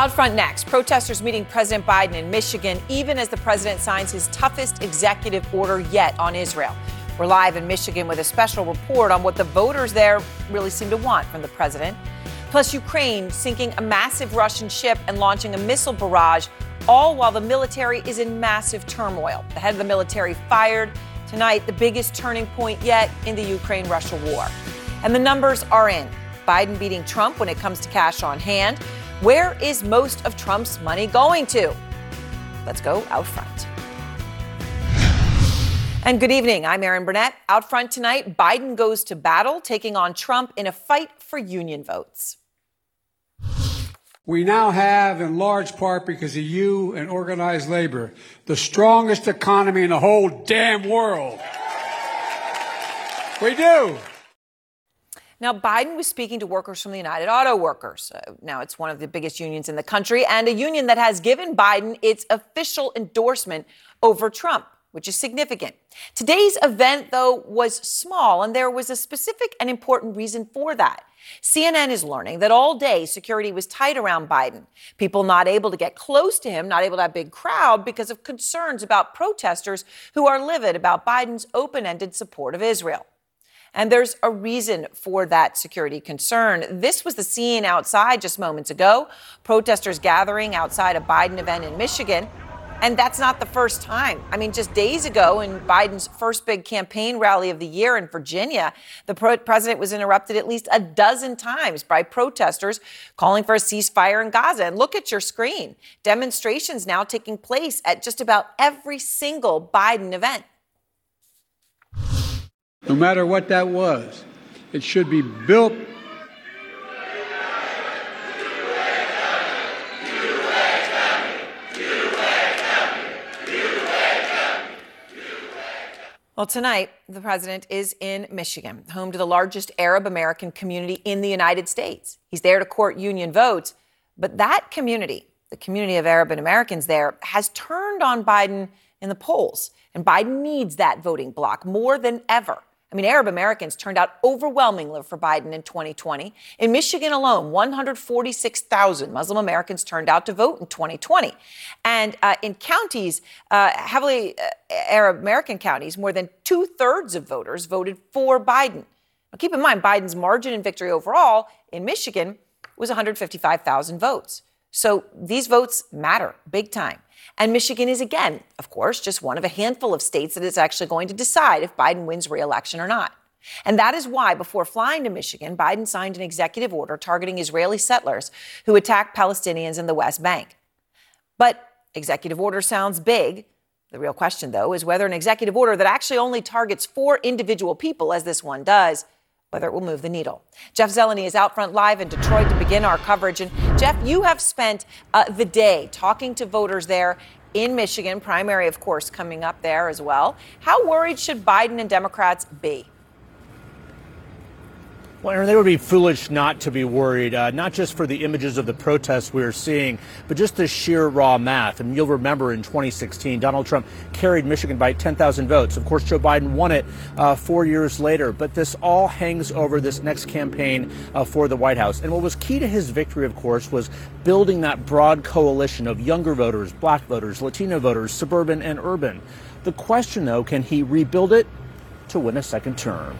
Out front next, protesters meeting President Biden in Michigan, even as the president signs his toughest executive order yet on Israel. We're live in Michigan with a special report on what the voters there really seem to want from the president. Plus, Ukraine sinking a massive Russian ship and launching a missile barrage, all while the military is in massive turmoil. The head of the military fired. Tonight, the biggest turning point yet in the Ukraine-Russia war. And the numbers are in. Biden beating Trump when it comes to cash on hand. Where is most of Trump's money going to? Let's go out front. And good evening. I'm Erin Burnett. Out front tonight, Biden goes to battle, taking on Trump in a fight for union votes. We now have, in large part because of you and organized labor, the strongest economy in the whole damn world. We do. Now, Biden was speaking to workers from the United Auto Workers. Now, it's one of the biggest unions in the country and a union that has given Biden its official endorsement over Trump, which is significant. Today's event, though, was small, and there was a specific and important reason for that. CNN is learning that all day security was tight around Biden. People not able to get close to him, not able to have a big crowd because of concerns about protesters who are livid about Biden's open-ended support of Israel. And there's a reason for that security concern. This was the scene outside just moments ago. Protesters gathering outside a Biden event in Michigan. And that's not the first time. I mean, just days ago in Biden's first big campaign rally of the year in Virginia, the president was interrupted at least a dozen times by protesters calling for a ceasefire in Gaza. And look at your screen. Demonstrations now taking place at just about every single Biden event. No matter what that was, it should be built. Well, tonight, the president is in Michigan, home to the largest Arab American community in the United States. He's there to court union votes. But that community, the community of Arab Americans there, has turned on Biden in the polls. And Biden needs that voting bloc more than ever. I mean, Arab Americans turned out overwhelmingly for Biden in 2020. In Michigan alone, 146,000 Muslim Americans turned out to vote in 2020. And in counties, heavily Arab American counties, more than 2/3 of voters voted for Biden. Now, keep in mind, Biden's margin in victory overall in Michigan was 155,000 votes. So these votes matter big time. And Michigan is, again, of course, just one of a handful of states that is actually going to decide if Biden wins re-election or not. And that is why, before flying to Michigan, Biden signed an executive order targeting Israeli settlers who attacked Palestinians in the West Bank. But executive order sounds big. The real question, though, is whether an executive order that actually only targets 4 individual people, as this one does, whether it will move the needle. Jeff Zeleny is out front live in Detroit to begin our coverage. And Jeff, you have spent the day talking to voters there in Michigan, primary, of course, coming up there as well. How worried should Biden and Democrats be? Well, Aaron, they would be foolish not to be worried, not just for the images of the protests we're seeing, but just the sheer raw math. And you'll remember in 2016, Donald Trump carried Michigan by 10,000 votes. Of course, Joe Biden won it 4 years later. But this all hangs over this next campaign for the White House. And what was key to his victory, of course, was building that broad coalition of younger voters, black voters, Latino voters, suburban and urban. The question, though, can he rebuild it to win a second term?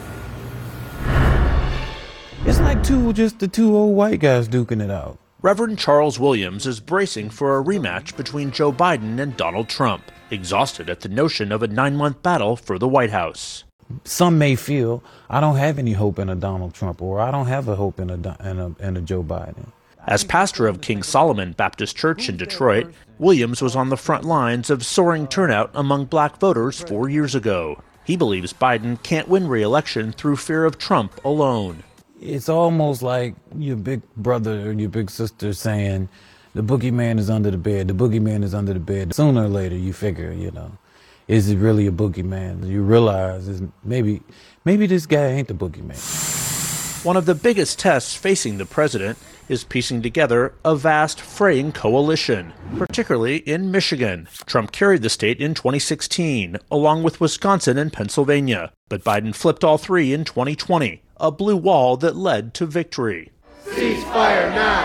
It's like the two old white guys duking it out. Reverend Charles Williams is bracing for a rematch between Joe Biden and Donald Trump, exhausted at the notion of a 9-month battle for the White House. Some may feel I don't have any hope in a Donald Trump, or I don't have a hope in a Joe Biden. As pastor of King Solomon Baptist Church in Detroit, Williams was on the front lines of soaring turnout among black voters 4 years ago. He believes Biden can't win re-election through fear of Trump alone. It's almost like your big brother or your big sister saying, the boogeyman is under the bed, the boogeyman is under the bed. Sooner or later, you figure, is it really a boogeyman? You realize maybe this guy ain't the boogeyman. One of the biggest tests facing the president is piecing together a vast fraying coalition, particularly in Michigan. Trump carried the state in 2016, along with Wisconsin and Pennsylvania. But Biden flipped all 3 in 2020, a blue wall that led to victory. Ceasefire now!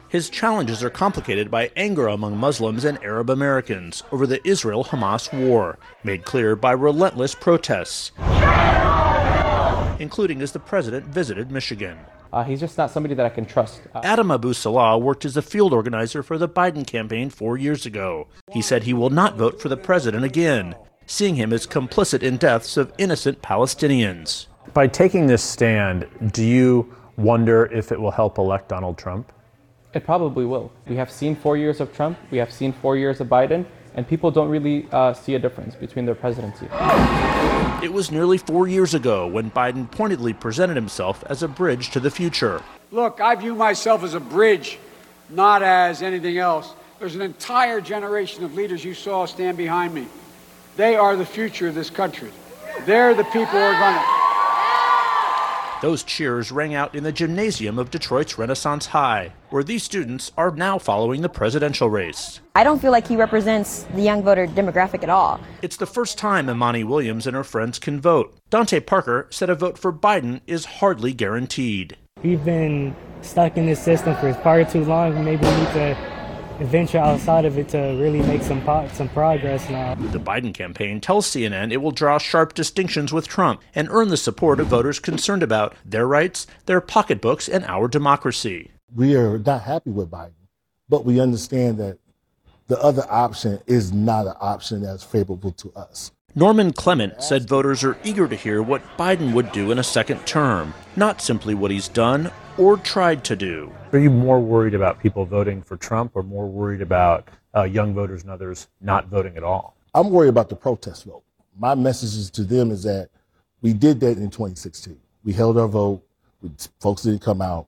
His challenges are complicated by anger among Muslims and Arab Americans over the Israel-Hamas war, made clear by relentless protests, including as the president visited Michigan. He's just not somebody that I can trust. Adam Abu Salah worked as a field organizer for the Biden campaign 4 years ago. He said he will not vote for the president again, seeing him as complicit in deaths of innocent Palestinians. By taking this stand, do you wonder if it will help elect Donald Trump? It probably will. We have seen 4 years of Trump, we have seen 4 years of Biden, and people don't really see a difference between their presidency. It was nearly 4 years ago when Biden pointedly presented himself as a bridge to the future. Look, I view myself as a bridge, not as anything else. There's an entire generation of leaders you saw stand behind me. They are the future of this country. They're the people who are going to... Those cheers rang out in the gymnasium of Detroit's Renaissance High, where these students are now following the presidential race. I don't feel like he represents the young voter demographic at all. It's the first time Imani Williams and her friends can vote. Dante Parker said a vote for Biden is hardly guaranteed. We've been stuck in this system for far too long. Maybe we need to venture outside of it to really make some progress now. The Biden campaign tells CNN it will draw sharp distinctions with Trump and earn the support of voters concerned about their rights, their pocketbooks, and our democracy. We are not happy with Biden, but we understand that the other option is not an option that's favorable to us. Norman Clement said voters are eager to hear what Biden would do in a second term, not simply what he's done or tried to do. Are you more worried about people voting for Trump or more worried about young voters and others not voting at all? I'm worried about the protest vote. My message to them is that we did that in 2016. We held our vote. Folks didn't come out.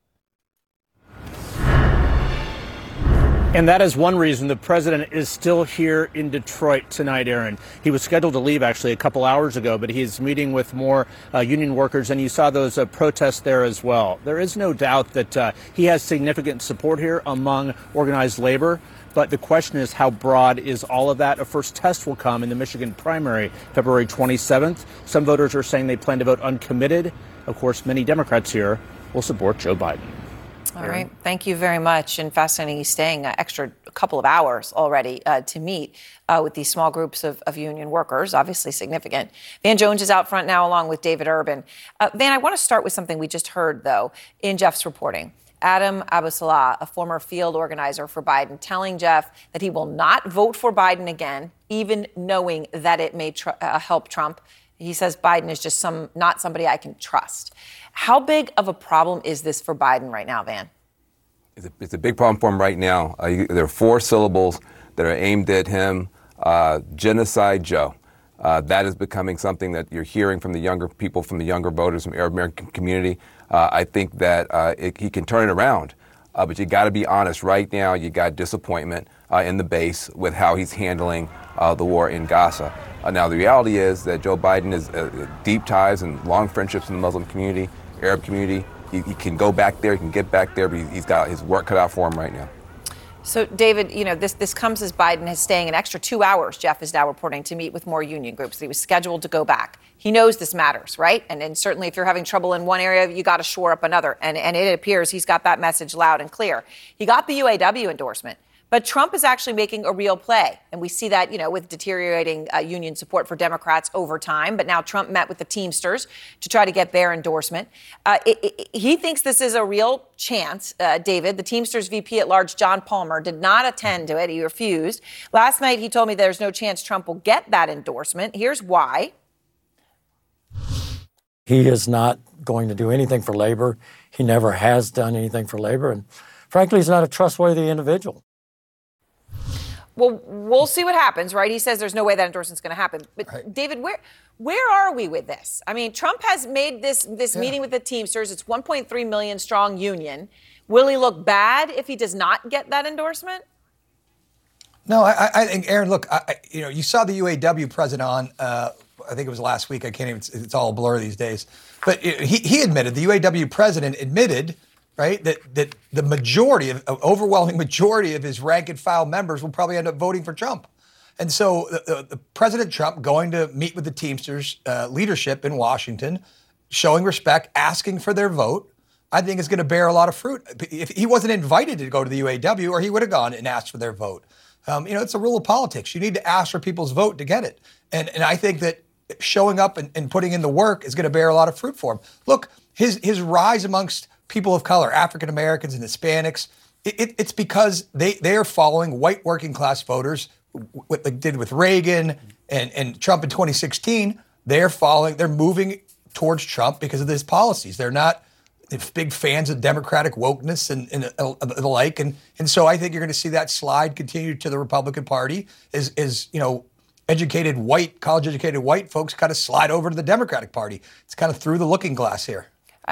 And that is one reason the president is still here in Detroit tonight, Aaron. He was scheduled to leave actually a couple hours ago, but he's meeting with more union workers, and you saw those protests there as well. There is no doubt that he has significant support here among organized labor, but the question is how broad is all of that? A first test will come in the Michigan primary, February 27th. Some voters are saying they plan to vote uncommitted. Of course, many Democrats here will support Joe Biden. All right. Thank you very much. And fascinating, he's staying an extra couple of hours already to meet with these small groups of union workers, obviously significant. Van Jones is out front now along with David Urban. Van, I want to start with something we just heard, though, in Jeff's reporting. Adam Abu Salah, a former field organizer for Biden, telling Jeff that he will not vote for Biden again, even knowing that it may help Trump. He says Biden is just not somebody I can trust. How big of a problem is this for Biden right now, Van? It's a big problem for him right now. There are 4 syllables that are aimed at him. Genocide Joe. That is becoming something that you're hearing from the younger people, from the younger voters, from the Arab American community. I think that he can turn it around. But you got to be honest. Right now, you got disappointment in the base with how he's handling the war in Gaza. Now, the reality is that Joe Biden has deep ties and long friendships in the Muslim community, Arab community. He can go back there, he can get back there, but he's got his work cut out for him right now. So, David, you know, this comes as Biden is staying an extra 2 hours, Jeff is now reporting, to meet with more union groups. He was scheduled to go back. He knows this matters, right? And certainly if you're having trouble in one area, you got to shore up another. And it appears he's got that message loud and clear. He got the UAW endorsement. But Trump is actually making a real play. And we see that, you know, with deteriorating union support for Democrats over time. But now Trump met with the Teamsters to try to get their endorsement. He thinks this is a real chance, David. The Teamsters VP at large, John Palmer, did not attend to it. He refused. Last night, he told me there's no chance Trump will get that endorsement. Here's why. He is not going to do anything for labor. He never has done anything for labor. And frankly, he's not a trustworthy individual. Well, we'll see what happens, right? He says there's no way that endorsement's going to happen. But, right. David, where are we with this? I mean, Trump has made this meeting with the Teamsters. It's 1.3 million strong union. Will he look bad if he does not get that endorsement? No, I think, Aaron, look, you saw the UAW president on, I think it was last week. I can't even, it's all a blur these days. But he admitted, the UAW president admitted, right, that the majority, overwhelming majority of his rank and file members will probably end up voting for Trump. And so the President Trump going to meet with the Teamsters leadership in Washington, showing respect, asking for their vote, I think is going to bear a lot of fruit. If he wasn't invited to go to the UAW, or he would have gone and asked for their vote. It's a rule of politics. You need to ask for people's vote to get it. And I think that showing up and putting in the work is going to bear a lot of fruit for him. Look, his rise amongst people of color, African Americans and Hispanics, it's because they are following white working class voters, what they did with Reagan and Trump in 2016. They're moving towards Trump because of his policies. They're not big fans of Democratic wokeness and the like. And so I think you're going to see that slide continue to the Republican Party as college-educated white folks kind of slide over to the Democratic Party. It's kind of through the looking glass here.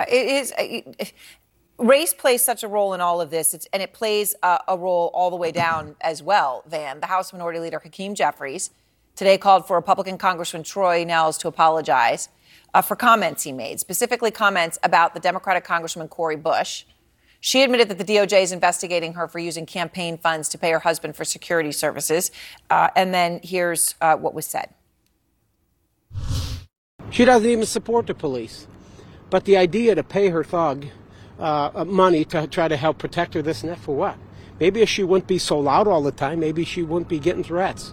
Race plays such a role in all of this, and it plays a role all the way down as well, Van. The House Minority Leader Hakeem Jeffries today called for Republican Congressman Troy Nehls to apologize for comments he made, specifically comments about the Democratic Congressman Cori Bush. She admitted that the DOJ is investigating her for using campaign funds to pay her husband for security services. And then here's what was said. She doesn't even support the police. But the idea to pay her thug money to try to help protect her, this and that, for what? Maybe if she wouldn't be so loud all the time, maybe she wouldn't be getting threats.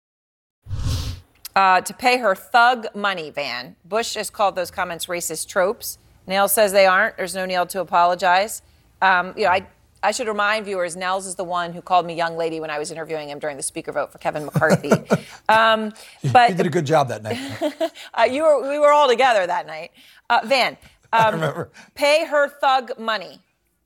To pay her thug money, Van. Bush has called those comments racist tropes. Nehls says they aren't. There's no need to apologize. I should remind viewers, Nehls is the one who called me young lady when I was interviewing him during the speaker vote for Kevin McCarthy. But you did a good job that night. We were all together that night. Van, I remember. Pay her thug money.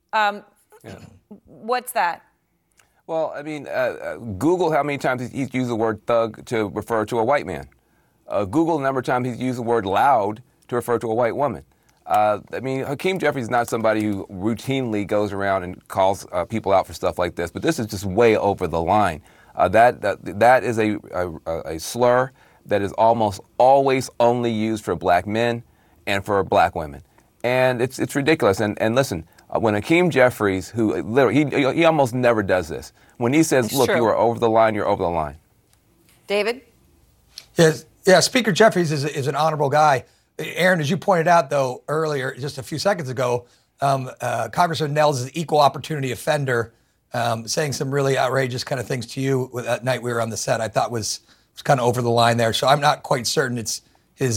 What's that? Well, I mean, Google how many times he's used the word thug to refer to a white man. Google the number of times he's used the word loud to refer to a white woman. I mean, Hakeem Jeffries is not somebody who routinely goes around and calls people out for stuff like this, but this is just way over the line. That is a slur that is almost always only used for black men and for black women. And it's ridiculous. And listen, when Hakeem Jeffries, who literally, he almost never does this, when he says, look, you are over the line, you're over the line. David? Yeah, Speaker Jeffries is an honorable guy. Aaron, as you pointed out, though, earlier, just a few seconds ago, Congressman Nehls is an equal opportunity offender, saying some really outrageous kind of things to you that night we were on the set. I thought was kind of over the line there. So I'm not quite certain it's his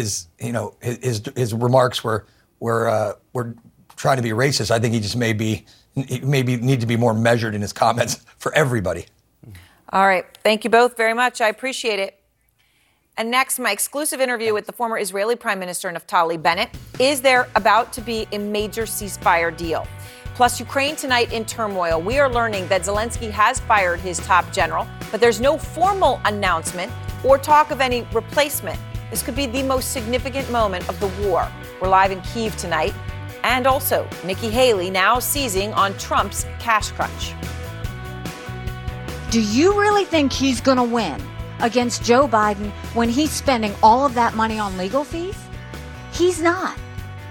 remarks were trying to be racist. I think he just maybe need to be more measured in his comments for everybody. All right. Thank you both very much. I appreciate it. And next, my exclusive interview with the former Israeli Prime Minister Naftali Bennett. Is there about to be a major ceasefire deal? Plus, Ukraine tonight in turmoil. We are learning that Zelensky has fired his top general, but there's no formal announcement or talk of any replacement. This could be the most significant moment of the war. We're live in Kyiv tonight. And also, Nikki Haley now seizing on Trump's cash crunch. Do you really think he's going to win against Joe Biden when he's spending all of that money on legal fees? He's not.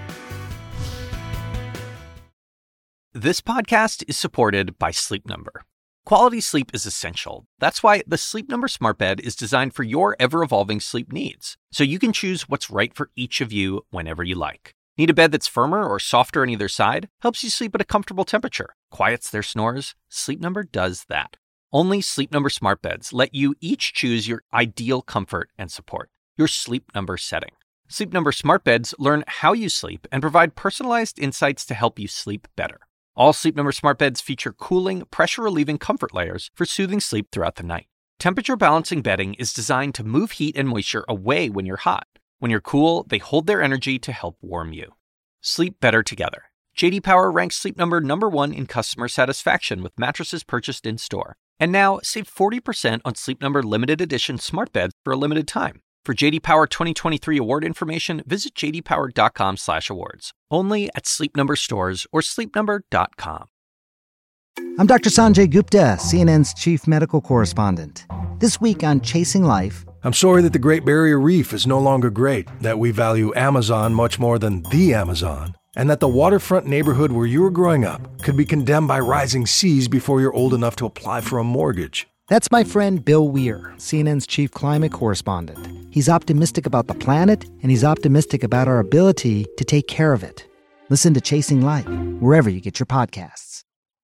This podcast is supported by Sleep Number. Quality sleep is essential. That's why the Sleep Number Smart Bed is designed for your ever-evolving sleep needs, so you can choose what's right for each of you whenever you like. Need a bed that's firmer or softer on either side? Helps you sleep at a comfortable temperature. Quiets their snores? Sleep Number does that. Only Sleep Number Smart Beds let you each choose your ideal comfort and support, your Sleep Number setting. Sleep Number Smart Beds learn how you sleep and provide personalized insights to help you sleep better. All Sleep Number Smart Beds feature cooling, pressure-relieving comfort layers for soothing sleep throughout the night. Temperature-balancing bedding is designed to move heat and moisture away when you're hot. When you're cool, they hold their energy to help warm you. Sleep better together. J.D. Power ranks Sleep Number #1 in customer satisfaction with mattresses purchased in-store. And now, save 40% on Sleep Number limited edition smart beds for a limited time. For J.D. Power 2023 award information, visit jdpower.com/awards. Only at Sleep Number stores or sleepnumber.com. I'm Dr. Sanjay Gupta, CNN's chief medical correspondent. This week on Chasing Life, I'm sorry that the Great Barrier Reef is no longer great, that we value Amazon much more than the Amazon, and that the waterfront neighborhood where you were growing up could be condemned by rising seas before you're old enough to apply for a mortgage. That's my friend Bill Weir, CNN's chief climate correspondent. He's optimistic about the planet, and he's optimistic about our ability to take care of it. Listen to Chasing Light wherever you get your podcasts.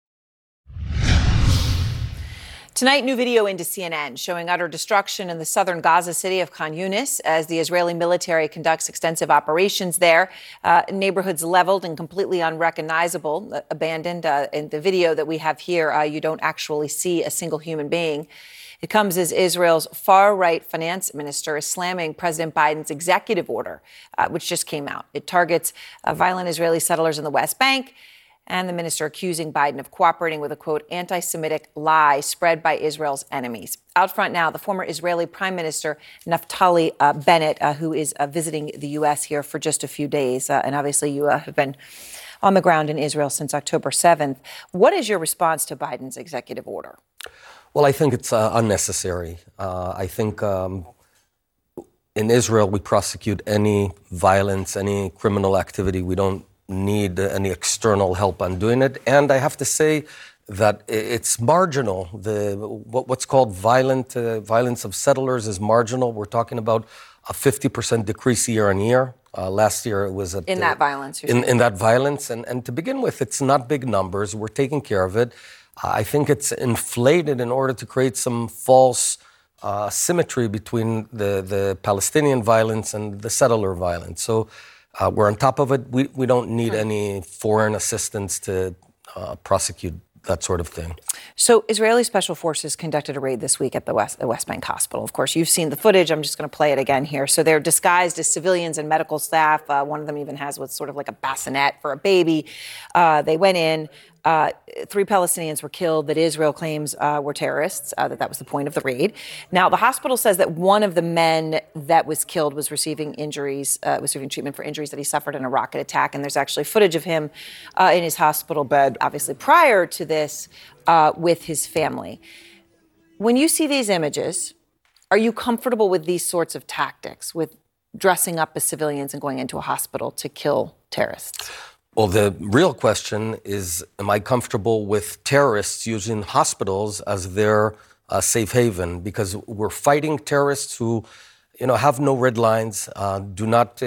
Tonight, new video into CNN showing utter destruction in the southern Gaza city of Khan Yunis as the Israeli military conducts extensive operations there. Neighborhoods leveled and completely unrecognizable, abandoned. In the video that we have here, you don't actually see a single human being. It comes as Israel's far-right finance minister is slamming President Biden's executive order, which just came out. It targets violent Israeli settlers in the West Bank, and the minister accusing Biden of cooperating with a, quote, anti-Semitic lie spread by Israel's enemies. Out front now, the former Israeli Prime Minister Naftali Bennett, who is visiting the U.S. here for just a few days. And obviously you have been on the ground in Israel since October 7th. What is your response to Biden's executive order? Well, I think it's unnecessary. I think in Israel, we prosecute any violence, any criminal activity. We don't need any external help on doing it. And I have to say that it's marginal. What's called violence of settlers is marginal. We're talking about a 50% decrease year on year. Last year it was in that violence. In that violence. And to begin with, it's not big numbers. We're taking care of it. I think it's inflated in order to create some false symmetry between the Palestinian violence and the settler violence. So we're on top of it. We don't need any foreign assistance to prosecute that sort of thing. So Israeli special forces conducted a raid this week at the West Bank hospital. Of course, you've seen the footage. I'm just going to play it again here. So they're disguised as civilians and medical staff. One of them even has what's sort of like a bassinet for a baby. They went in. 3 Palestinians were killed that Israel claims were terrorists, that was the point of the raid. Now, the hospital says that one of the men that was killed was receiving treatment for injuries that he suffered in a rocket attack. And there's actually footage of him in his hospital bed, obviously prior to this, with his family. When you see these images, are you comfortable with these sorts of tactics, with dressing up as civilians and going into a hospital to kill terrorists? Well, the real question is, am I comfortable with terrorists using hospitals as their safe haven? Because we're fighting terrorists who, have no red lines, do not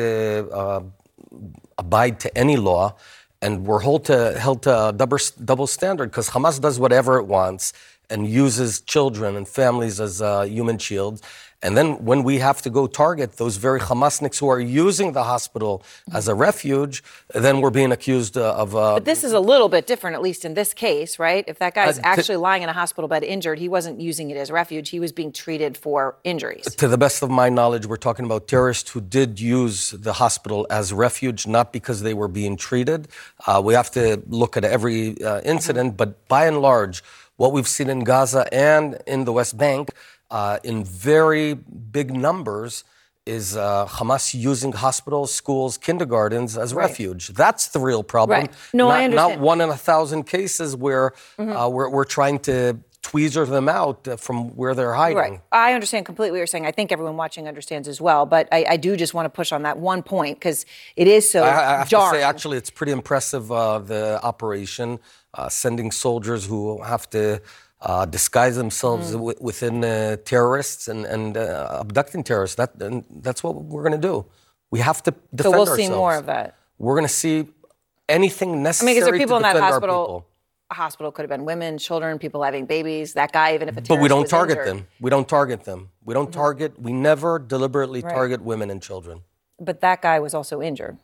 abide to any law, and we're held to a double standard because Hamas does whatever it wants and uses children and families as human shields. And then when we have to go target those very Hamasniks who are using the hospital as a refuge, then we're being accused of... But this is a little bit different, at least in this case, right? If that guy's actually lying in a hospital bed injured, he wasn't using it as refuge. He was being treated for injuries. To the best of my knowledge, we're talking about terrorists who did use the hospital as refuge, not because they were being treated. We have to look at every incident, but by and large, what we've seen in Gaza and in the West Bank in very big numbers is Hamas using hospitals, schools, kindergartens as refuge. That's the real problem. Right. No, I understand. Not 1 in 1,000 cases where we're trying to tweezer them out from where they're hiding. Right. I understand completely what you're saying. I think everyone watching understands as well. But I do just want to push on that one point because it is so jarring. I have to say, actually, it's pretty impressive, the operation, sending soldiers who have to disguise themselves within terrorists and abducting terrorists. That's what we're going to do. We have to defend ourselves. So we'll see more of that. We're going to see anything necessary to defend our people. Is there people in that hospital? A hospital could have been women, children, people having babies. That guy, even if a terrorist But we don't target injured. them. We don't target them. We don't target. We never deliberately target women and children. But that guy was also injured.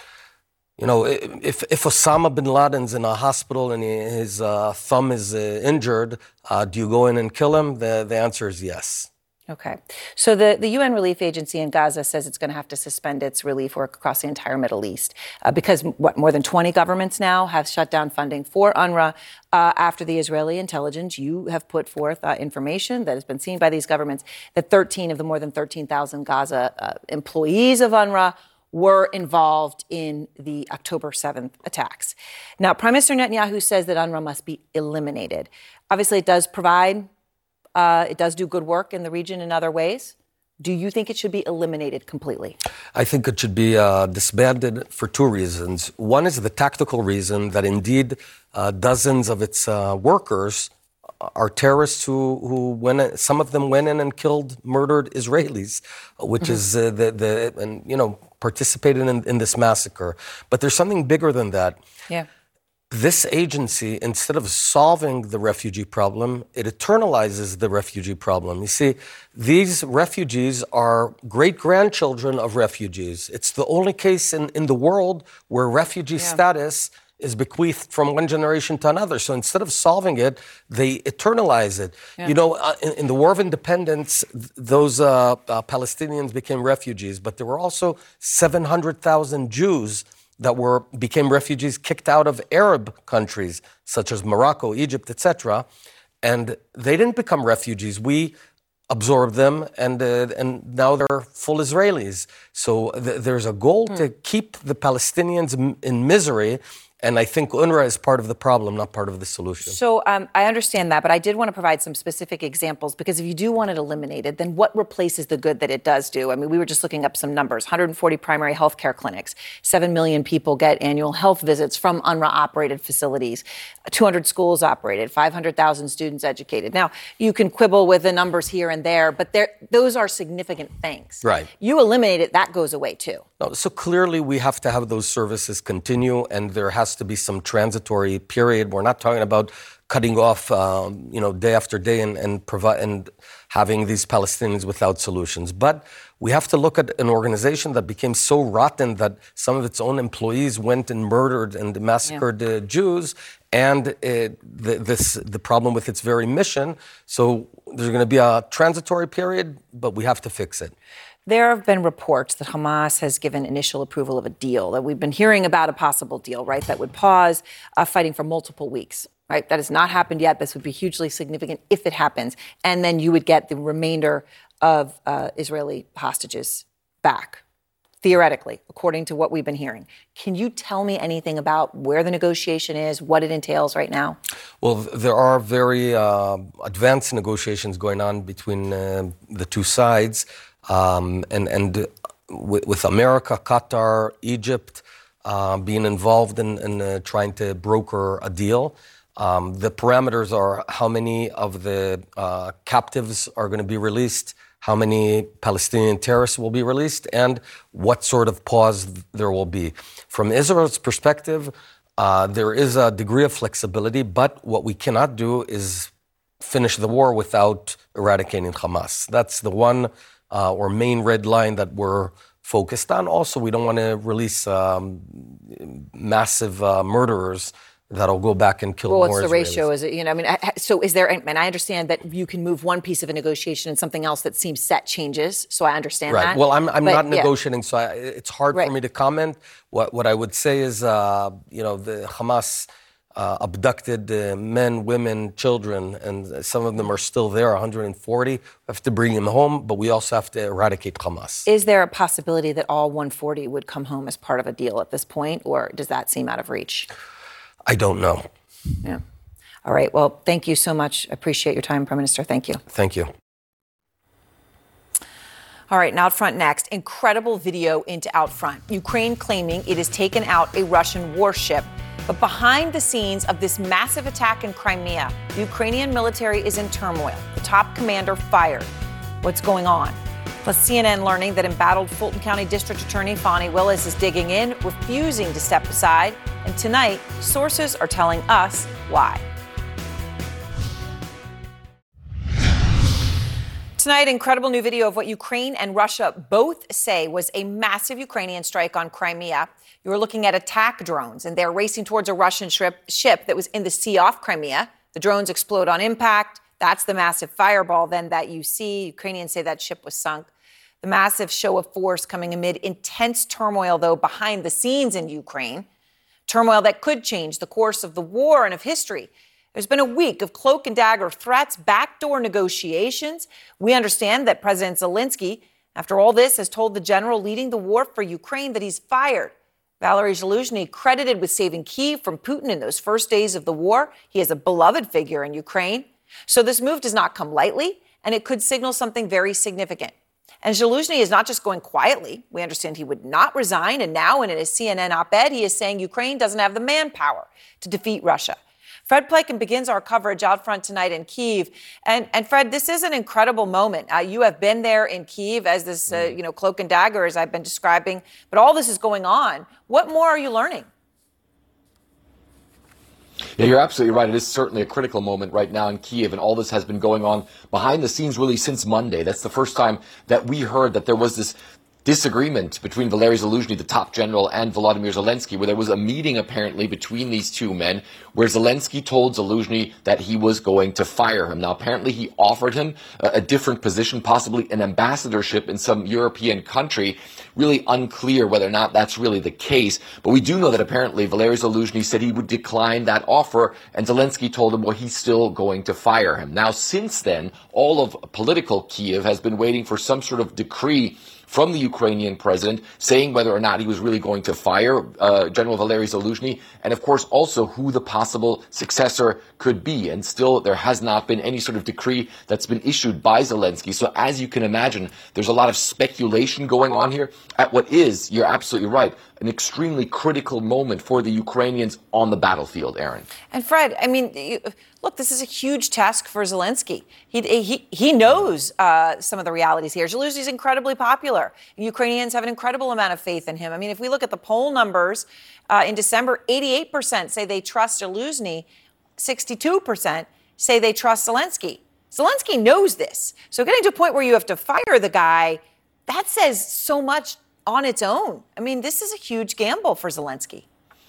If Osama bin Laden's in a hospital and his thumb is injured, do you go in and kill him? The answer is yes. Okay. So the UN Relief Agency in Gaza says it's going to have to suspend its relief work across the entire Middle East because more than 20 governments now have shut down funding for UNRWA after the Israeli intelligence. You have put forth information that has been seen by these governments that 13 of the more than 13,000 Gaza employees of UNRWA were involved in the October 7th attacks. Now, Prime Minister Netanyahu says that UNRWA must be eliminated. Obviously, it does do good work in the region in other ways. Do you think it should be eliminated completely? I think it should be disbanded for 2 reasons. One is the tactical reason that indeed dozens of its workers are terrorists who went. Some of them went in and murdered Israelis, which is participated in this massacre. But there's something bigger than that. Yeah. This agency, instead of solving the refugee problem, it eternalizes the refugee problem. You see, these refugees are great-grandchildren of refugees. It's the only case in the world where refugee status is bequeathed from one generation to another. So instead of solving it, they eternalize it. Yeah. In the War of Independence, those Palestinians became refugees, but there were also 700,000 Jews that became refugees kicked out of Arab countries, such as Morocco, Egypt, etc. And they didn't become refugees. We absorbed them, and now they're full Israelis. So there's a goal to keep the Palestinians in misery. And I think UNRWA is part of the problem, not part of the solution. So I understand that, but I did want to provide some specific examples, because if you do want it eliminated, then what replaces the good that it does do? I mean, we were just looking up some numbers. 140 primary health care clinics, 7 million people get annual health visits from UNRWA-operated facilities, 200 schools operated, 500,000 students educated. Now, you can quibble with the numbers here and there, but those are significant things. Right. You eliminate it, that goes away too. So clearly we have to have those services continue, and there has to be some transitory period. We're not talking about cutting off, day after day and having these Palestinians without solutions. But we have to look at an organization that became so rotten that some of its own employees went and murdered and massacred Jews, and the problem with its very mission. So there's going to be a transitory period, but we have to fix it. There have been reports that Hamas has given initial approval of a deal, that we've been hearing about a possible deal, right, that would pause fighting for multiple weeks, right? That has not happened yet. This would be hugely significant if it happens. And then you would get the remainder of Israeli hostages back, theoretically, according to what we've been hearing. Can you tell me anything about where the negotiation is, what it entails right now? Well, there are very advanced negotiations going on between the two sides. And with America, Qatar, Egypt being involved in trying to broker a deal. The parameters are how many of the captives are going to be released, how many Palestinian terrorists will be released, and what sort of pause there will be. From Israel's perspective, there is a degree of flexibility, but what we cannot do is finish the war without eradicating Hamas. That's the one or main red line that we're focused on. Also, we don't want to release massive murderers that'll go back and kill more Israelis. What's the ratio? Is it, so is there, and I understand that you can move one piece of a negotiation and something else that seems set changes, so I understand that. Well, I'm not negotiating, so it's hard for me to comment. What I would say is, the Hamas abducted men, women, children, and some of them are still there, 140. We have to bring them home, but we also have to eradicate Hamas. Is there a possibility that all 140 would come home as part of a deal at this point, or does that seem out of reach? I don't know. Yeah. All right. Well, thank you so much. I appreciate your time, Prime Minister. Thank you. Thank you. All right, now Out Front next. Incredible video into Out Front. Ukraine claiming it has taken out a Russian warship. But behind the scenes of this massive attack in Crimea, the Ukrainian military is in turmoil. The top commander fired. What's going on? Plus, CNN learning that embattled Fulton County District Attorney Fani Willis is digging in, refusing to step aside. And tonight, sources are telling us why. Tonight, incredible new video of what Ukraine and Russia both say was a massive Ukrainian strike on Crimea. You were looking at attack drones, and they're racing towards a Russian ship that was in the sea off Crimea. The drones explode on impact. That's the massive fireball then that you see. Ukrainians say that ship was sunk. The massive show of force coming amid intense turmoil, though, behind the scenes in Ukraine. Turmoil that could change the course of the war and of history. There's been a week of cloak and dagger threats, backdoor negotiations. We understand that President Zelensky, after all this, has told the general leading the war for Ukraine that he's fired. Valery Zaluzhny, credited with saving Kyiv from Putin in those first days of the war. He is a beloved figure in Ukraine. So this move does not come lightly, and it could signal something very significant. And Zaluzhny is not just going quietly. We understand he would not resign, and now in his CNN op-ed, he is saying Ukraine doesn't have the manpower to defeat Russia. Fred Plekin begins our coverage out front tonight in Kyiv. And Fred, this is an incredible moment. You have been there in Kyiv as this, cloak and dagger, as I've been describing. But all this is going on. What more are you learning? Yeah, you're absolutely right. It is certainly a critical moment right now in Kyiv, and all this has been going on behind the scenes really since Monday. That's the first time that we heard that there was this disagreement between Valery Zaluzhny, the top general, and Volodymyr Zelensky, where there was a meeting apparently between these two men, where Zelensky told Zaluzhny that he was going to fire him. Now, apparently he offered him a different position, possibly an ambassadorship in some European country. Really unclear whether or not that's really the case. But we do know that apparently Valery Zaluzhny said he would decline that offer, and Zelensky told him, well, he's still going to fire him. Now, since then, all of political Kyiv has been waiting for some sort of decree from the Ukrainian president saying whether or not he was really going to fire General Valery Zaluzhny, and of course also who the possible successor could be. And still there has not been any sort of decree that's been issued by Zelensky. So as you can imagine, there's a lot of speculation going on here at what is, you're absolutely right, an extremely critical moment for the Ukrainians on the battlefield, Aaron. And Fred, I mean, look, this is a huge task for Zelensky. He knows some of the realities here. Zelensky is incredibly popular. Ukrainians have an incredible amount of faith in him. I mean, if we look at the poll numbers in December, 88% say they trust Zelensky, 62% say they trust Zelensky. Zelensky knows this. So getting to a point where you have to fire the guy, that says so much on its own. I mean, this is a huge gamble for Zelensky.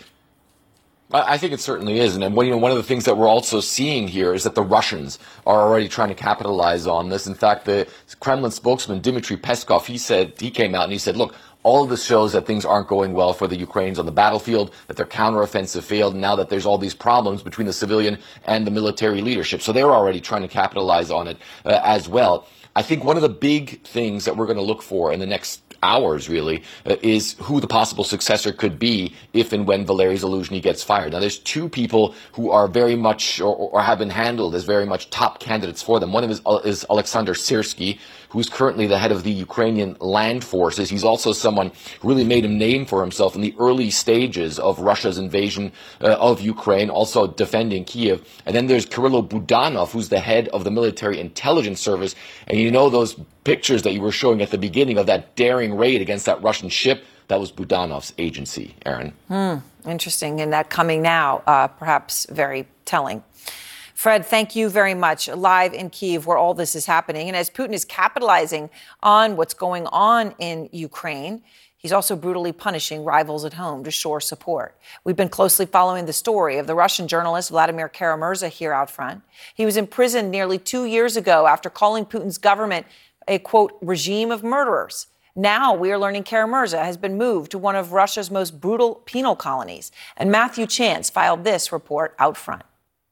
I think it certainly is. And one of the things that we're also seeing here is that the Russians are already trying to capitalize on this. In fact, the Kremlin spokesman, Dmitry Peskov, he came out and he said, look, all of this shows that things aren't going well for the Ukrainians on the battlefield, that their counteroffensive failed, and now that there's all these problems between the civilian and the military leadership. So they're already trying to capitalize on it as well. I think one of the big things that we're going to look for in the next hours, really, is who the possible successor could be if and when Valery Zaluzhny gets fired. Now, there's two people who are very much, or have been handled as very much top candidates for them. One of them is Alexander Syrsky, who's currently the head of the Ukrainian land forces. He's also someone who really made a name for himself in the early stages of Russia's invasion of Ukraine, also defending Kyiv. And then there's Kyrylo Budanov, who's the head of the military intelligence service. And you know those pictures that you were showing at the beginning of that daring raid against that Russian ship? That was Budanov's agency, Aaron. Interesting. And that coming now, perhaps very telling. Fred, thank you very much. Live in Kyiv, where all this is happening. And as Putin is capitalizing on what's going on in Ukraine, he's also brutally punishing rivals at home to shore support. We've been closely following the story of the Russian journalist Vladimir Kara-Murza here out front. He was imprisoned nearly 2 years ago after calling Putin's government a, quote, regime of murderers. Now we are learning Kara-Murza has been moved to one of Russia's most brutal penal colonies. And Matthew Chance filed this report out front.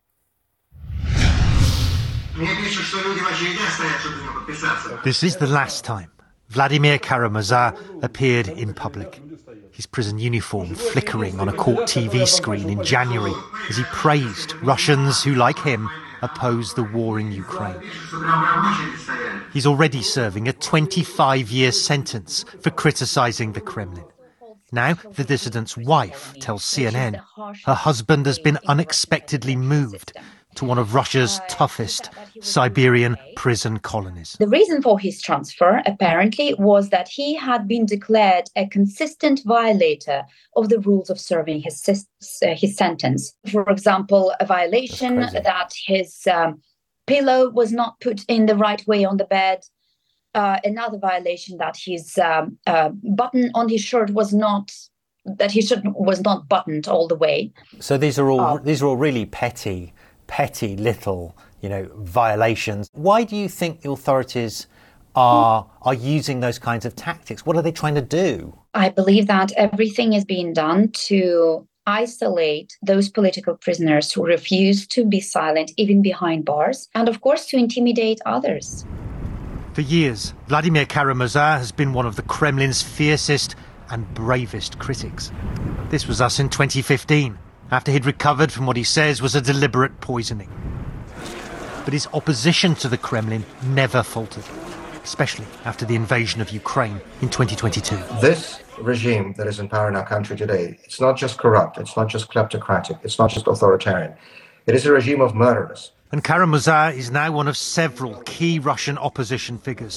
This is the last time Vladimir Kara-Murza appeared in public. His prison uniform flickering on a court TV screen in January as he praised Russians who, like him, oppose the war in Ukraine. He's already serving a 25-year sentence for criticizing the Kremlin. Now, the dissident's wife tells CNN her husband has been unexpectedly moved to one of Russia's toughest Siberian prison colonies. The reason for his transfer, apparently, was that he had been declared a consistent violator of the rules of serving his sentence. For example, a violation that his pillow was not put in the right way on the bed. Another violation that his button on his shirt was not buttoned all the way. So these are all really petty little, violations. Why do you think the authorities are using those kinds of tactics? What are they trying to do? I believe that everything is being done to isolate those political prisoners who refuse to be silent, even behind bars, and of course to intimidate others. For years, Vladimir Kara-Murza has been one of the Kremlin's fiercest and bravest critics. This was us in 2015. After he'd recovered from what he says was a deliberate poisoning. But his opposition to the Kremlin never faltered, especially after the invasion of Ukraine in 2022. This regime that is in power in our country today, it's not just corrupt, it's not just kleptocratic, it's not just authoritarian. It is a regime of murderers. And Karamazov is now one of several key Russian opposition figures,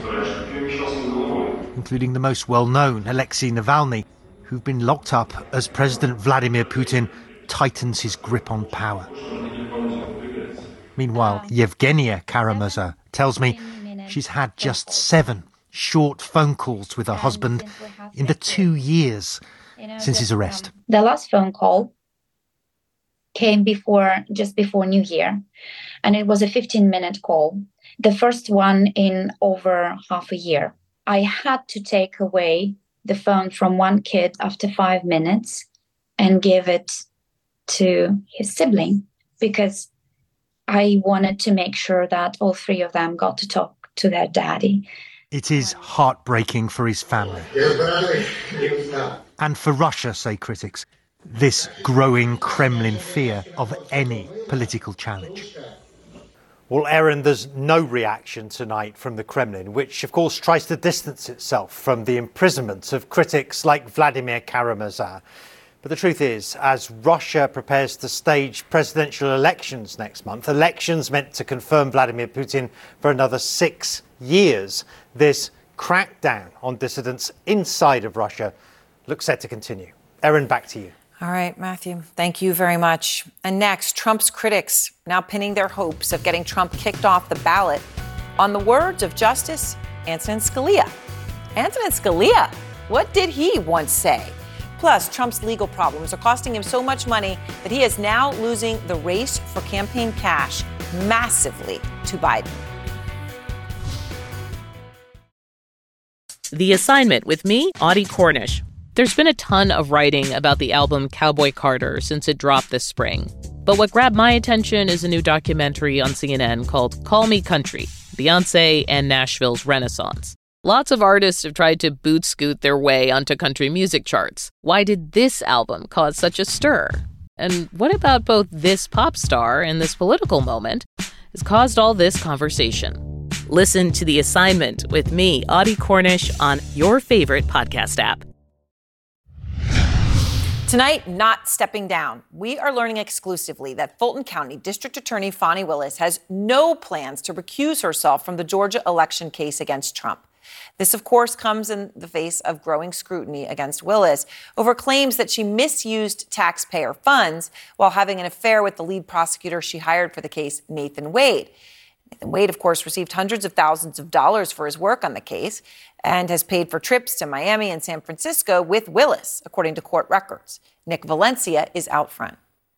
including the most well-known, Alexei Navalny, who've been locked up as President Vladimir Putin tightens his grip on power. Meanwhile, Yevgenia Karamazov tells me she's had just 7 short phone calls with her husband in the 2 years since his arrest. The last phone call came just before New Year, and it was a 15-minute call, the first one in over half a year. I had to take away the phone from one kid after 5 minutes and give it to his sibling, because I wanted to make sure that all 3 of them got to talk to their daddy. It is heartbreaking for his family. And for Russia, say critics, this growing Kremlin fear of any political challenge. Well, Erin, there's no reaction tonight from the Kremlin, which, of course, tries to distance itself from the imprisonment of critics like Vladimir Karamazov. But the truth is, as Russia prepares to stage presidential elections next month, elections meant to confirm Vladimir Putin for another 6 years, this crackdown on dissidents inside of Russia looks set to continue. Erin, back to you. All right, Matthew, thank you very much. And next, Trump's critics now pinning their hopes of getting Trump kicked off the ballot on the words of Justice Antonin Scalia. Antonin Scalia, what did he once say? Plus, Trump's legal problems are costing him so much money that he is now losing the race for campaign cash massively to Biden. The Assignment with me, Audie Cornish. There's been a ton of writing about the album Cowboy Carter since it dropped this spring. But what grabbed my attention is a new documentary on CNN called Call Me Country, Beyoncé and Nashville's Renaissance. Lots of artists have tried to boot-scoot their way onto country music charts. Why did this album cause such a stir? And what about both this pop star and this political moment has caused all this conversation? Listen to The Assignment with me, Audie Cornish, on your favorite podcast app. Tonight, not stepping down. We are learning exclusively that Fulton County District Attorney Fani Willis has no plans to recuse herself from the Georgia election case against Trump. This, of course, comes in the face of growing scrutiny against Willis over claims that she misused taxpayer funds while having an affair with the lead prosecutor she hired for the case, Nathan Wade. Nathan Wade, of course, received hundreds of thousands of dollars for his work on the case and has paid for trips to Miami and San Francisco with Willis, according to court records. Nick Valencia is out front.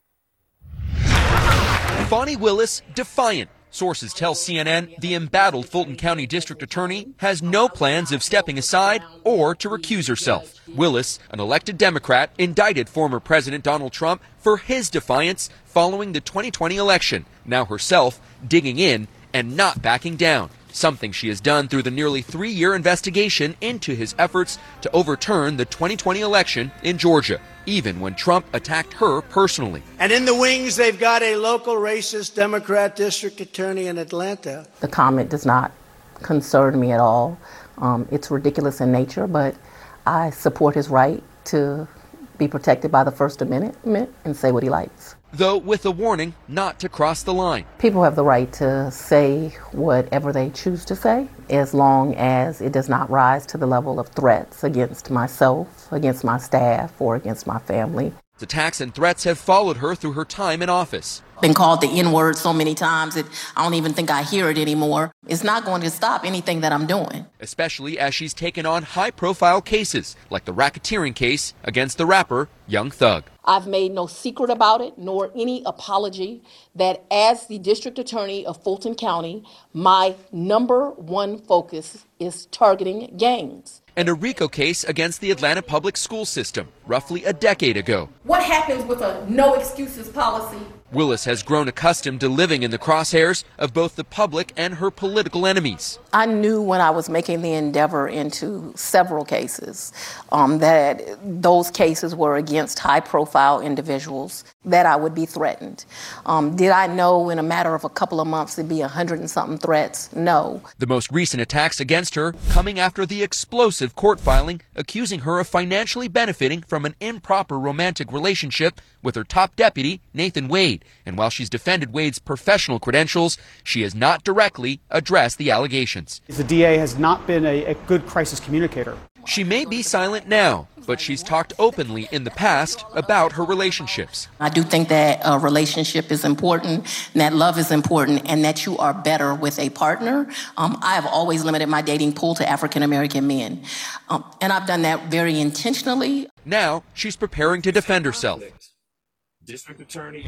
Fani Willis, defiant. Sources tell CNN the embattled Fulton County District Attorney has no plans of stepping aside or to recuse herself. Willis, an elected Democrat, indicted former President Donald Trump for his defiance following the 2020 election, now herself digging in and not backing down, something she has done through the nearly 3-year investigation into his efforts to overturn the 2020 election in Georgia, even when Trump attacked her personally. And in the wings, they've got a local racist Democrat district attorney in Atlanta. The comment does not concern me at all. It's ridiculous in nature, but I support his right to be protected by the First Amendment and say what he likes. Though with a warning not to cross the line. People have the right to say whatever they choose to say, as long as it does not rise to the level of threats against myself, against my staff, or against my family. Attacks and threats have followed her through her time in office. Been called the N-word so many times that I don't even think I hear it anymore. It's not going to stop anything that I'm doing. Especially as she's taken on high-profile cases, like the racketeering case against the rapper Young Thug. I've made no secret about it, nor any apology, that as the district attorney of Fulton County, my number one focus is targeting gangs. And a RICO case against the Atlanta public school system roughly a decade ago. What happens with a no excuses policy? Willis has grown accustomed to living in the crosshairs of both the public and her political enemies. I knew when I was making the endeavor into several cases that those cases were against high-profile individuals, that I would be threatened. Did I know in a matter of a couple of months it'd be 100 and something threats? No. The most recent attacks against her coming after the explosive massive court filing accusing her of financially benefiting from an improper romantic relationship with her top deputy, Nathan Wade. And while she's defended Wade's professional credentials, she has not directly addressed the allegations. The DA has not been a good crisis communicator. She may be silent now, but she's talked openly in the past about her relationships. I do think that a relationship is important, and that love is important, and that you are better with a partner. I have always limited my dating pool to African American men, and I've done that very intentionally. Now she's preparing to defend herself. District Attorney.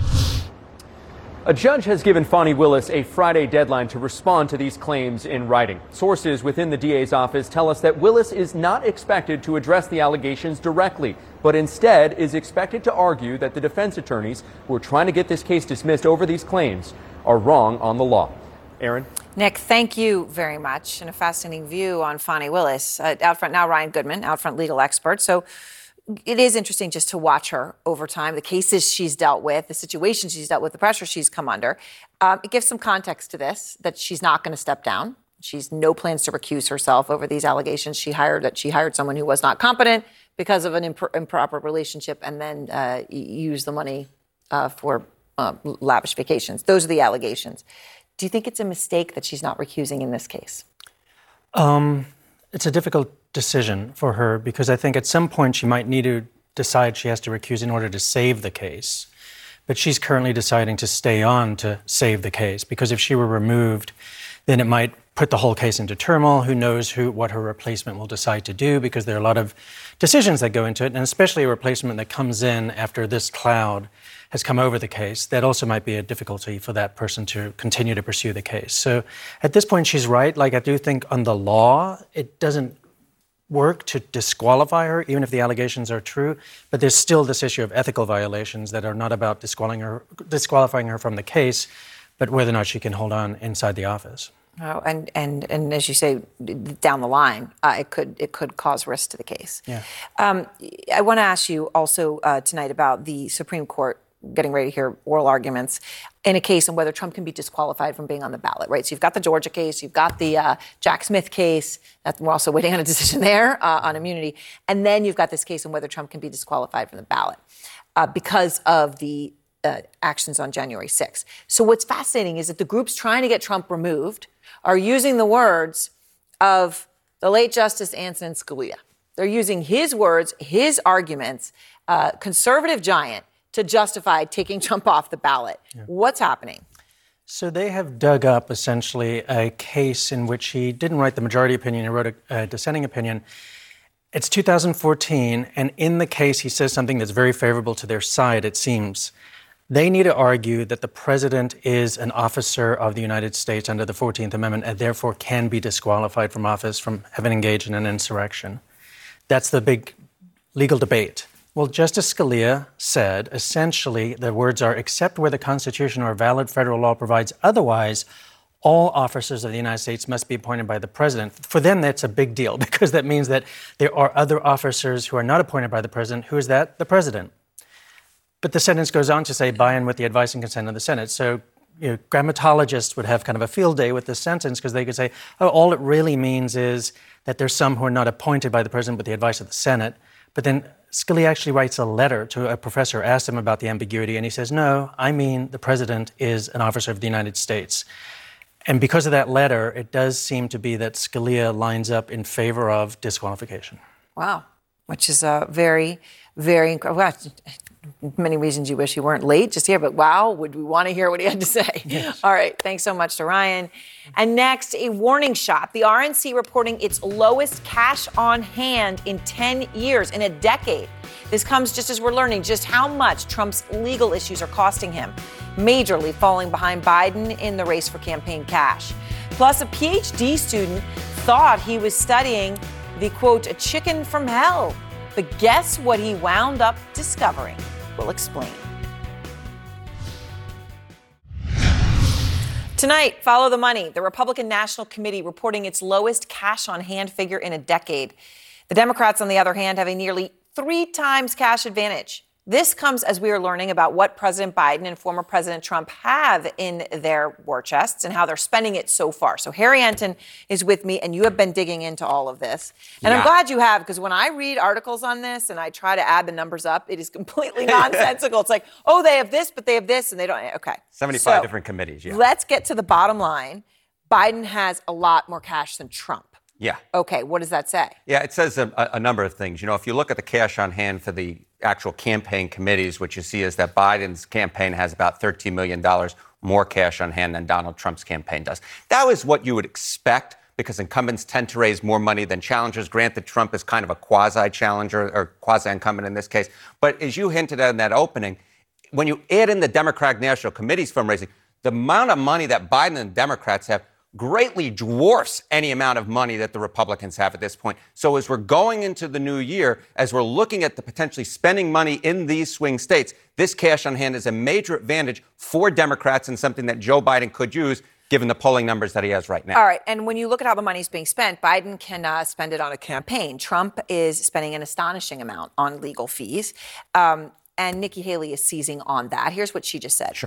A judge has given Fani Willis a Friday deadline to respond to these claims in writing. Sources within the DA's office tell us that Willis is not expected to address the allegations directly, but instead is expected to argue that the defense attorneys who are trying to get this case dismissed over these claims are wrong on the law. Aaron? Nick, thank you very much. And a fascinating view on Fani Willis. Out front now, Ryan Goodman, out front legal expert. So it is interesting just to watch her over time, the cases she's dealt with, the situations she's dealt with, the pressure she's come under. It gives some context to this, that she's not going to step down. She's no plans to recuse herself over these allegations. She hired someone who was not competent because of an improper relationship and then used the money for lavish vacations. Those are the allegations. Do you think it's a mistake that she's not recusing in this case? It's a difficult decision for her because I think at some point she might need to decide she has to recuse in order to save the case. But she's currently deciding to stay on to save the case because if she were removed, then it might put the whole case into turmoil. Who knows what her replacement will decide to do, because there are a lot of decisions that go into it, and especially a replacement that comes in after this cloud has come over the case. That also might be a difficulty for that person to continue to pursue the case. So at this point, she's right. Like, I do think on the law, it doesn't work to disqualify her, even if the allegations are true. But there's still this issue of ethical violations that are not about disqualifying her from the case, but whether or not she can hold on inside the office. Oh, and as you say, down the line, it could cause risk to the case. Yeah. I want to ask you also tonight about the Supreme Court getting ready to hear oral arguments in a case on whether Trump can be disqualified from being on the ballot, right? So you've got the Georgia case, you've got the Jack Smith case, we're also waiting on a decision there on immunity, and then you've got this case on whether Trump can be disqualified from the ballot because of the actions on January 6th. So what's fascinating is that the groups trying to get Trump removed are using the words of the late Justice Antonin Scalia. They're using his words, his arguments, conservative giant, to justify taking Trump off the ballot. Yeah. What's happening? So they have dug up essentially a case in which he didn't write the majority opinion, he wrote a dissenting opinion. It's 2014, and in the case he says something that's very favorable to their side, it seems. They need to argue that the president is an officer of the United States under the 14th Amendment and therefore can be disqualified from office from having engaged in an insurrection. That's the big legal debate. Well, Justice Scalia said, essentially, the words are, except where the Constitution or valid federal law provides otherwise, all officers of the United States must be appointed by the president. For them, that's a big deal because that means that there are other officers who are not appointed by the president. Who is that? The president. But the sentence goes on to say, by and with the advice and consent of the Senate. So, grammatologists would have kind of a field day with this sentence because they could say, oh, all it really means is that there's some who are not appointed by the president with the advice of the Senate. But then Scalia actually writes a letter to a professor, asked him about the ambiguity, and he says, no, I mean the president is an officer of the United States. And because of that letter, it does seem to be that Scalia lines up in favor of disqualification. Wow, which is a very, very incredible. Well, many reasons you wish you weren't late just here, but wow, would we want to hear what he had to say? Yes. All right, thanks so much to Ryan. And next, a warning shot. The RNC reporting its lowest cash on hand in 10 years, in a decade. This comes just as we're learning just how much Trump's legal issues are costing him, majorly falling behind Biden in the race for campaign cash. Plus, a PhD student thought he was studying the, quote, a chicken from hell. But guess what he wound up discovering? We'll explain. Tonight, follow the money. The Republican National Committee reporting its lowest cash on hand figure in a decade. The Democrats, on the other hand, have a nearly 3 times cash advantage. This comes as we are learning about what President Biden and former President Trump have in their war chests and how they're spending it so far. So Harry Enten is with me, and you have been digging into all of this. And I'm glad you have, because when I read articles on this and I try to add the numbers up, it is completely nonsensical. It's like, oh, they have this, but they have this, and they don't. Okay. 75 different committees, yeah. Let's get to the bottom line. Biden has a lot more cash than Trump. Yeah. Okay, what does that say? Yeah, it says a number of things. You know, if you look at the cash on hand for the actual campaign committees, what you see is that Biden's campaign has about $13 million more cash on hand than Donald Trump's campaign does. That was what you would expect, because incumbents tend to raise more money than challengers. Granted, Trump is kind of a quasi-challenger or quasi-incumbent in this case. But as you hinted at in that opening, when you add in the Democratic National Committee's fundraising, the amount of money that Biden and Democrats have greatly dwarfs any amount of money that the Republicans have at this point. So as we're going into the new year, as we're looking at the potentially spending money in these swing states, this cash on hand is a major advantage for Democrats and something that Joe Biden could use, given the polling numbers that he has right now. All right. And when you look at how the money's being spent, Biden can spend it on a campaign. Trump is spending an astonishing amount on legal fees. And Nikki Haley is seizing on that. Here's what she just said. Sure.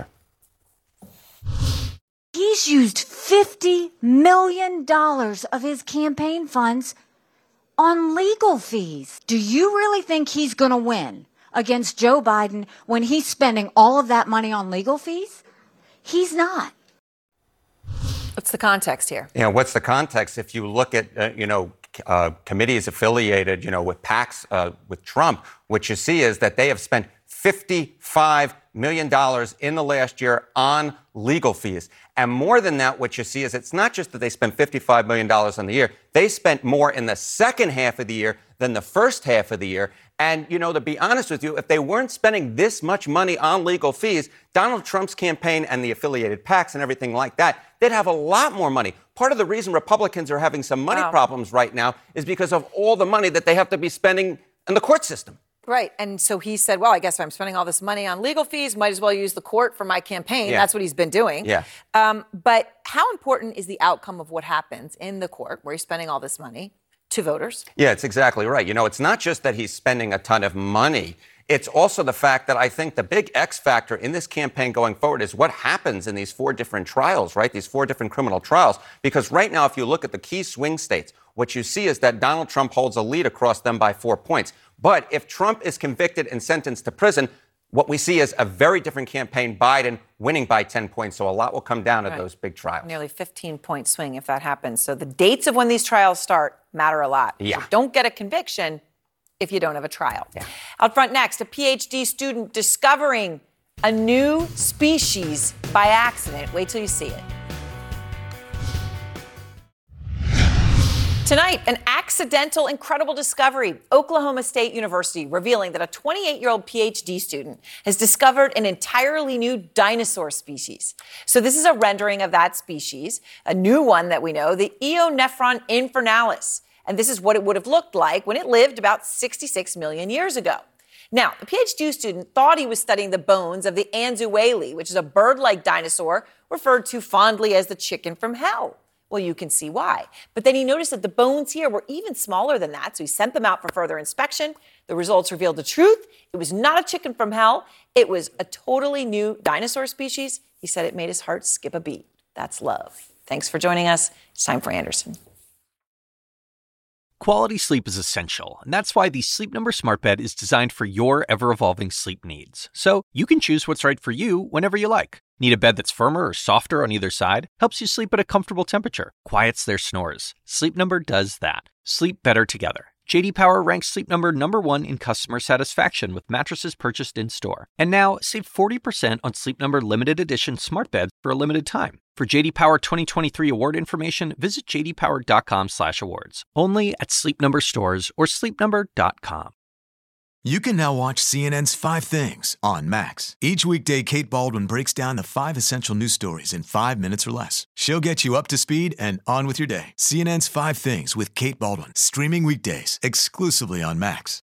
He's used $50 million of his campaign funds on legal fees. Do you really think he's going to win against Joe Biden when he's spending all of that money on legal fees? He's not. What's the context here? Yeah, what's the context? If you look at, committees affiliated, with PACs with Trump, what you see is that they have spent $55 million in the last year on legal fees. And more than that, what you see is it's not just that they spent $55 million on the year. They spent more in the second half of the year than the first half of the year. And, to be honest with you, if they weren't spending this much money on legal fees, Donald Trump's campaign and the affiliated PACs and everything like that, they'd have a lot more money. Part of the reason Republicans are having some money problems right now is because of all the money that they have to be spending in the court system. Right. And so he said, well, I guess if I'm spending all this money on legal fees, might as well use the court for my campaign. Yeah. That's what he's been doing. Yeah. But how important is the outcome of what happens in the court where he's spending all this money to voters? Yeah, it's exactly right. It's not just that he's spending a ton of money. It's also the fact that I think the big X factor in this campaign going forward is what happens in these 4 different trials, right? These 4 different criminal trials. Because right now, if you look at the key swing states, what you see is that Donald Trump holds a lead across them by 4 points. But if Trump is convicted and sentenced to prison, what we see is a very different campaign, Biden winning by 10 points. So a lot will come down to those big trials. Nearly 15-point swing if that happens. So the dates of when these trials start matter a lot. Yeah. So don't get a conviction if you don't have a trial. Yeah. Out front next, a PhD student discovering a new species by accident. Wait till you see it. Tonight, an accidental, incredible discovery. Oklahoma State University revealing that a 28-year-old PhD student has discovered an entirely new dinosaur species. So this is a rendering of that species, a new one that we know, the Eonephron infernalis. And this is what it would have looked like when it lived about 66 million years ago. Now, the PhD student thought he was studying the bones of the Anzueli, which is a bird-like dinosaur referred to fondly as the chicken from hell. Well, you can see why. But then he noticed that the bones here were even smaller than that, so he sent them out for further inspection. The results revealed the truth. It was not a chicken from hell. It was a totally new dinosaur species. He said it made his heart skip a beat. That's love. Thanks for joining us. It's time for Anderson. Quality sleep is essential, and that's why the Sleep Number Smart Bed is designed for your ever-evolving sleep needs. So you can choose what's right for you whenever you like. Need a bed that's firmer or softer on either side? Helps you sleep at a comfortable temperature. Quiets their snores. Sleep Number does that. Sleep better together. J.D. Power ranks Sleep Number #1 in customer satisfaction with mattresses purchased in-store. And now, save 40% on Sleep Number limited edition smart beds for a limited time. For J.D. Power 2023 award information, visit jdpower.com/awards. Only at Sleep Number stores or sleepnumber.com. You can now watch CNN's 5 Things on Max. Each weekday, Kate Baldwin breaks down the 5 essential news stories in 5 minutes or less. She'll get you up to speed and on with your day. CNN's 5 Things with Kate Baldwin, streaming weekdays exclusively on Max.